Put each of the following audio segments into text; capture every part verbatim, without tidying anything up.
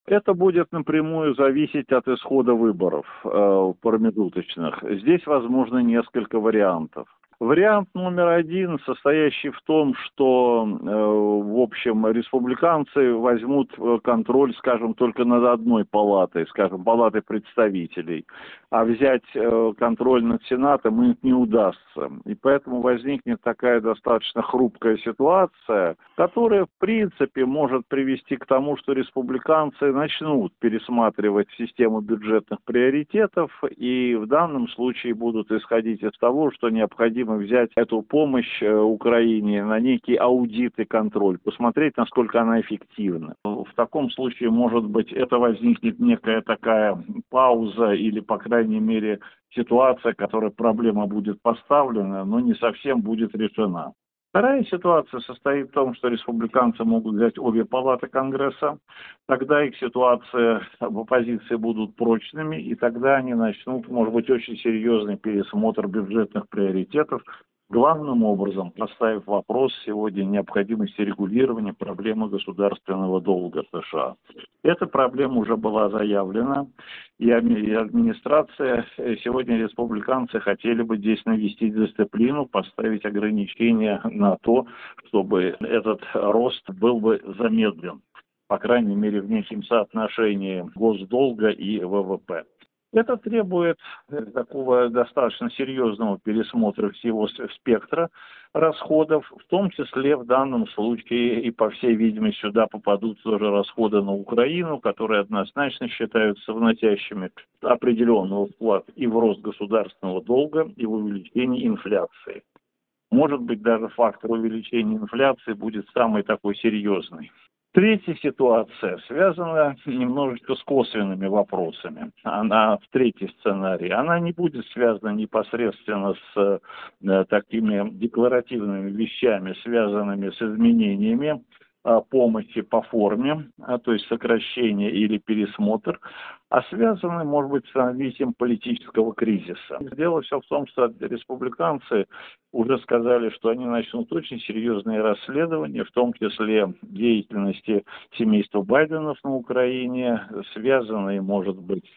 Это будет напрямую зависеть от исхода выборов э, промежуточных. Здесь возможно несколько вариантов. Вариант номер один, состоящий в том, что, э, в общем, республиканцы возьмут контроль, скажем, только над одной палатой, скажем, палатой представителей, а взять э, контроль над Сенатом им не удастся. И поэтому возникнет такая достаточно хрупкая ситуация, которая, в принципе, может привести к тому, что республиканцы начнут пересматривать систему бюджетных приоритетов и в данном случае будут исходить из того, что необходимо взять эту помощь Украине на некий аудит и контроль, посмотреть, насколько она эффективна. В таком случае, может быть, это возникнет некая такая пауза или, по крайней мере, ситуация, которая проблема будет поставлена, но не совсем будет решена. Вторая ситуация состоит в том, что республиканцы могут взять обе палаты Конгресса, тогда их ситуация в оппозиции будут прочными, и тогда они начнут, может быть, очень серьезный пересмотр бюджетных приоритетов, главным образом поставив вопрос сегодня необходимости регулирования проблемы государственного долга США. Эта проблема уже была заявлена, и администрация, сегодня республиканцы хотели бы здесь навести дисциплину, поставить ограничения на то, чтобы этот рост был бы замедлен, по крайней мере, в неким соотношении госдолга и ВВП. Это требует такого достаточно серьезного пересмотра всего спектра расходов, в том числе в данном случае и, по всей видимости, сюда попадут тоже расходы на Украину, которые однозначно считаются вносящими определенного вклад и в рост государственного долга, и в увеличение инфляции. Может быть, даже фактор увеличения инфляции будет самый такой серьезный. Третья ситуация связана немножечко с косвенными вопросами. Она в третий сценарий. Она не будет связана непосредственно с э, такими декларативными вещами, связанными с изменениями э, помощи по форме, а, то есть сокращение или пересмотр, а связаны, может быть, с развитием политического кризиса. Дело все в том, что республиканцы уже сказали, что они начнут очень серьезные расследования, в том числе деятельности семейства Байденов на Украине, связанные, может быть,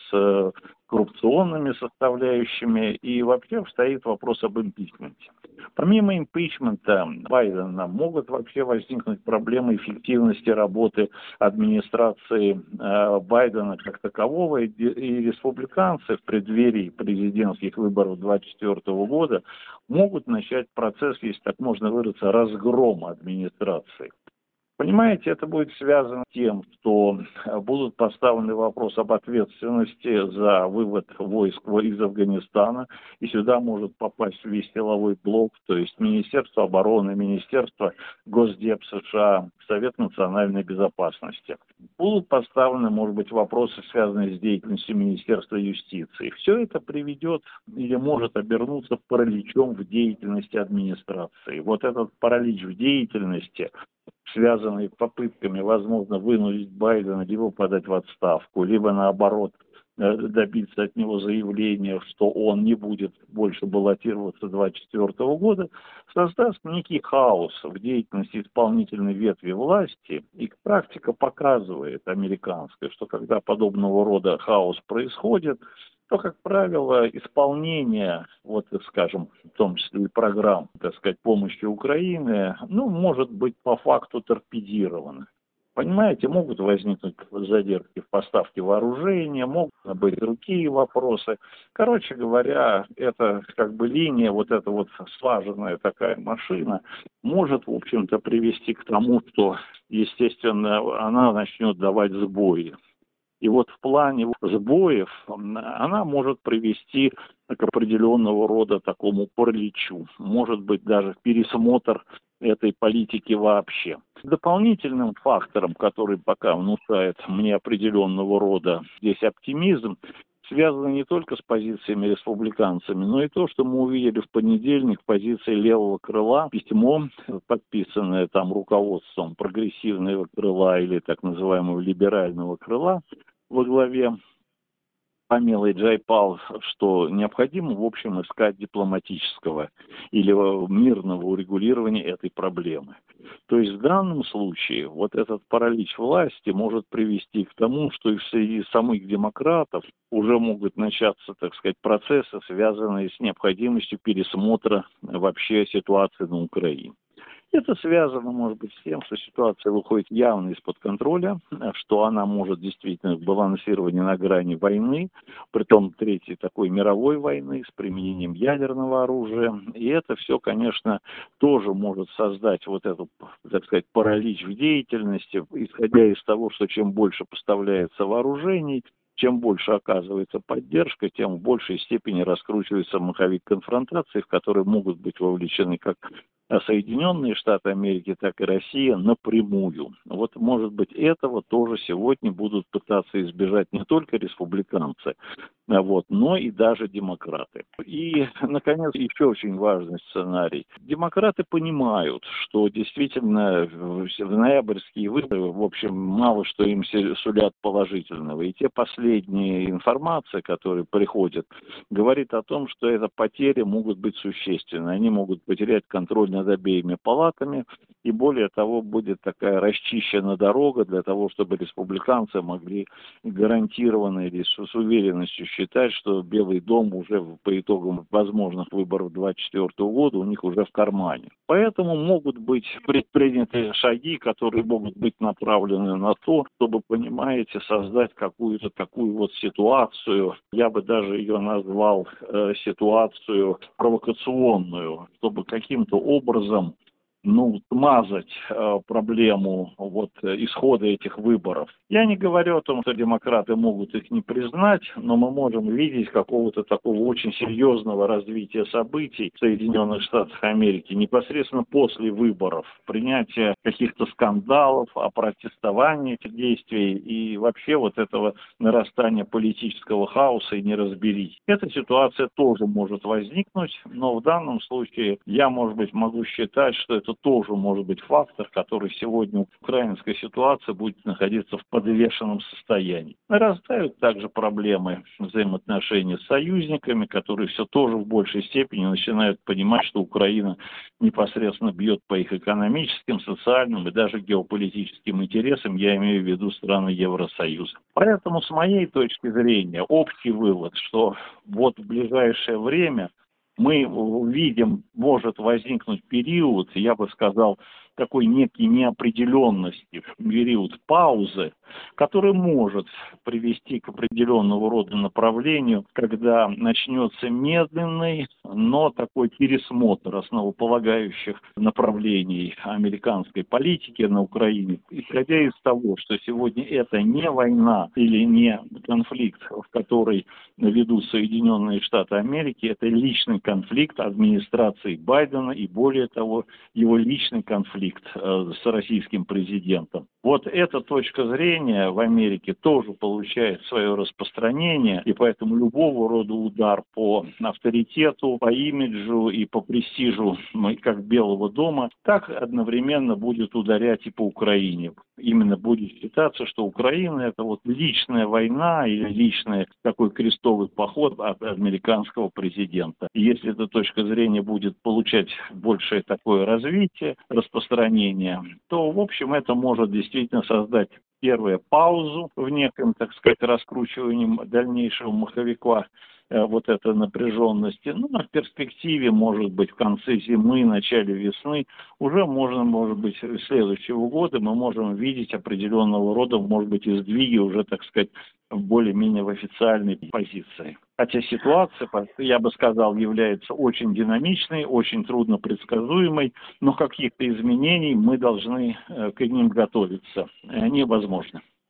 с коррупционными составляющими, и вообще стоит вопрос об импичменте. Помимо импичмента Байдена могут вообще возникнуть проблемы эффективности работы администрации э, Байдена как такового, и, и республиканцы в преддверии президентских выборов две тысячи двадцать четвёртого года могут начать процесс, если так можно выразиться, разгрома администрации. Понимаете, это будет связано с тем, что будут поставлены вопросы об ответственности за вывод войск из Афганистана, и сюда может попасть весь силовой блок, то есть Министерство обороны, Министерство Госдеп США, Совет национальной безопасности. Будут поставлены, может быть, вопросы, связанные с деятельностью Министерства юстиции. Все это приведет или может обернуться параличом в деятельности администрации. Вот этот паралич в деятельности, связанные с попытками, возможно, вынудить Байдена либо подать в отставку, либо, наоборот, добиться от него заявления, что он не будет больше баллотироваться две тысячи двадцать четвёртого года, создаст некий хаос в деятельности исполнительной ветви власти. И практика показывает, американская, что когда подобного рода хаос происходит, то, как правило, исполнение, вот, скажем, в том числе и программ, так сказать, помощи Украине, ну, может быть по факту торпедировано. Понимаете, могут возникнуть задержки в поставке вооружения, могут быть другие вопросы. Короче говоря, это как бы линия, вот эта вот слаженная такая машина, может, в общем-то, привести к тому, что, естественно, она начнет давать сбои. И вот в плане сбоев она может привести к определенного рода такому параличу, может быть даже пересмотр этой политики вообще. Дополнительным фактором, который пока внушает мне определенного рода здесь оптимизм, связано не только с позициями республиканцами, но и то, что мы увидели в понедельник в позиции левого крыла, письмо, подписанное там руководством прогрессивного крыла или так называемого либерального крыла во главе Помелый Джайпал, что необходимо, в общем, искать дипломатического или мирного урегулирования этой проблемы. То есть в данном случае вот этот паралич власти может привести к тому, что и среди самих демократов уже могут начаться, так сказать, процессы, связанные с необходимостью пересмотра вообще ситуации на Украине. Это связано, может быть, с тем, что ситуация выходит явно из-под контроля, что она может действительно балансировать на грани войны, притом третьей такой мировой войны с применением ядерного оружия. И это все, конечно, тоже может создать вот эту, так сказать, паралич в деятельности, исходя из того, что чем больше поставляется вооружений, чем больше оказывается поддержка, тем в большей степени раскручивается маховик конфронтации, в который могут быть вовлечены как Соединенные Штаты Америки, так и Россия напрямую. Вот, может быть, этого тоже сегодня будут пытаться избежать не только республиканцы, вот, но и даже демократы. И, наконец, еще очень важный сценарий. Демократы понимают, что действительно в ноябрьские выборы, в общем, мало что им сулят положительного. И те последние информации, которые приходят, говорит о том, что эти потери могут быть существенны. Они могут потерять контроль над обеими палатами, и более того, будет такая расчищена дорога для того, чтобы республиканцы могли гарантированно или с уверенностью считать, что Белый дом уже по итогам возможных выборов две тысячи двадцать четвёртого года у них уже в кармане. Поэтому могут быть предприняты шаги, которые могут быть направлены на то, чтобы, понимаете, создать какую-то такую вот ситуацию, я бы даже ее назвал э, ситуацию провокационную, чтобы каким-то образом ну, смазать э, проблему вот, исхода этих выборов. Я не говорю о том, что демократы могут их не признать, но мы можем видеть какого-то такого очень серьезного развития событий в Соединенных Штатах Америки непосредственно после выборов, принятия каких-то скандалов, опротестования этих действий и вообще вот этого нарастания политического хаоса и неразберихи. Эта ситуация тоже может возникнуть, но в данном случае я, может быть, могу считать, что это тоже может быть фактор, который сегодня в украинской ситуации будет находиться в подвешенном состоянии. Нарастают также проблемы взаимоотношений с союзниками, которые все тоже в большей степени начинают понимать, что Украина непосредственно бьет по их экономическим, социальным и даже геополитическим интересам, я имею в виду страны Евросоюза. Поэтому, с моей точки зрения, общий вывод, что вот в ближайшее время мы видим, может возникнуть период, я бы сказал, такой некий неопределенности, период паузы, который может привести к определенного рода направлению, когда начнется медленный, но такой пересмотр основополагающих направлений американской политики на Украине, исходя из того, что сегодня это не война или не конфликт, в который ведут Соединенные Штаты Америки, это личный конфликт администрации Байдена и, более того, его личный конфликт с российским президентом. Вот эта точка зрения в Америке тоже получает свое распространение, и поэтому любого рода удар по авторитету, по имиджу и по престижу как Белого дома, так одновременно будет ударять и по Украине. Именно будет считаться, что Украина — это вот личная война или личный такой крестовый поход от американского президента. И если эта точка зрения будет получать большее такое развитие, распространение, то, в общем, это может действительно создать первое паузу в неком, так сказать, раскручивании дальнейшего маховика э, вот этой напряженности. Ну, а в перспективе, может быть, в конце зимы, начале весны, уже можно, может быть, следующего года мы можем видеть определенного рода, может быть, и сдвиги уже, так сказать, более-менее в официальной позиции. Хотя ситуация, я бы сказал, является очень динамичной, очень трудно предсказуемой, но каких-то изменений мы должны к ним готовиться. Они возможны.